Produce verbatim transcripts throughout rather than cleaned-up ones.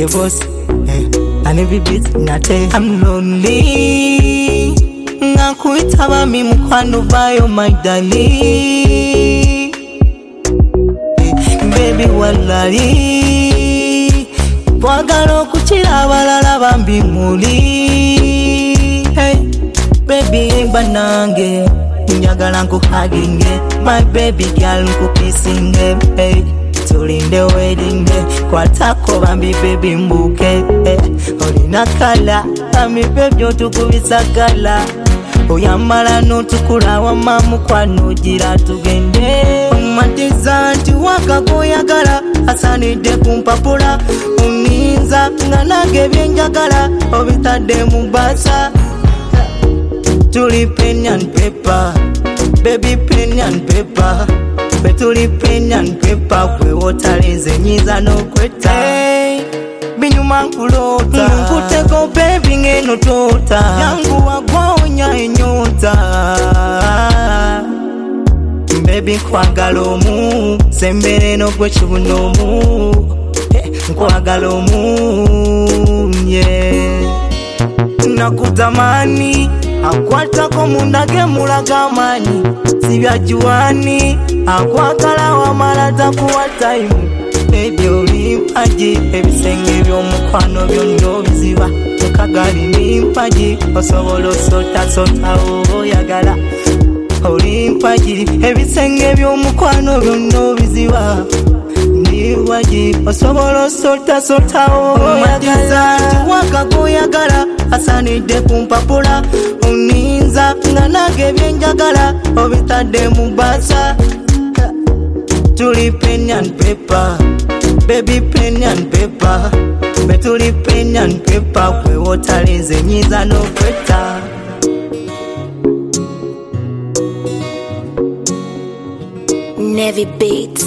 boss, hey, and every bit nate. I'm lonely. Nakuitaba mi mukwano bayo my darling. Hey, baby walali. Wagalo kuchira abalala bambi muli. Hey, baby banange. Njagala nkuhaginge. My baby girl nkukisinge. Hey. Tulinde wedding day kwatako bambi baby mbuke eh. Olina kala bambi baby otukubisa kala oyamala notukula wama mukwano gira tugende omatiza nti wakagoyagala asanidde kumpapula uninza nga nange byenjagala obitadde mu basa tuli pen and paper baby pen and paper Betuli pen and paper kwe wotalize nyiza no kweta hey, binyuma nkulota nkuteko baby ngeno tota yangu wagwaonya enyota baby nkwagala omu sembere no gwe kibunomu hey, nkwagala omu yeah. Nakutamani akwatako mundage mulaga amanyi sibya juwani akwagala wamala takuwa time baby olimpaji ebisenge by'omukwano byonna biziba mukagali nimpaji osobola osota sota oyagala olimpaji ebisenge by'omukwano byonna biziba niwaji osobola osota sota oyagala wakagoyagala asanidde kumpapula uninza nga nange byenjagala obitadde mu basa tuli pen and paper baby pen and paper betuli pen and paper kwe wotalize nyiza no kweta Navy Beats.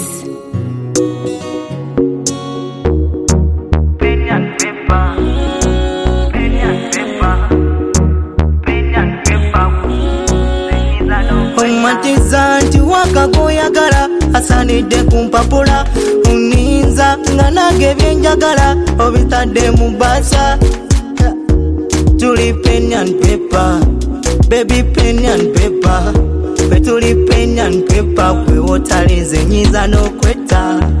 Omatiza nti wakagoyagala asanidde kumpapula uninza nga nange byenjagala obitadde mu basa tuli pen and paper baby pen and paper betuli pen and paper kwe wotalize nyiza no kweta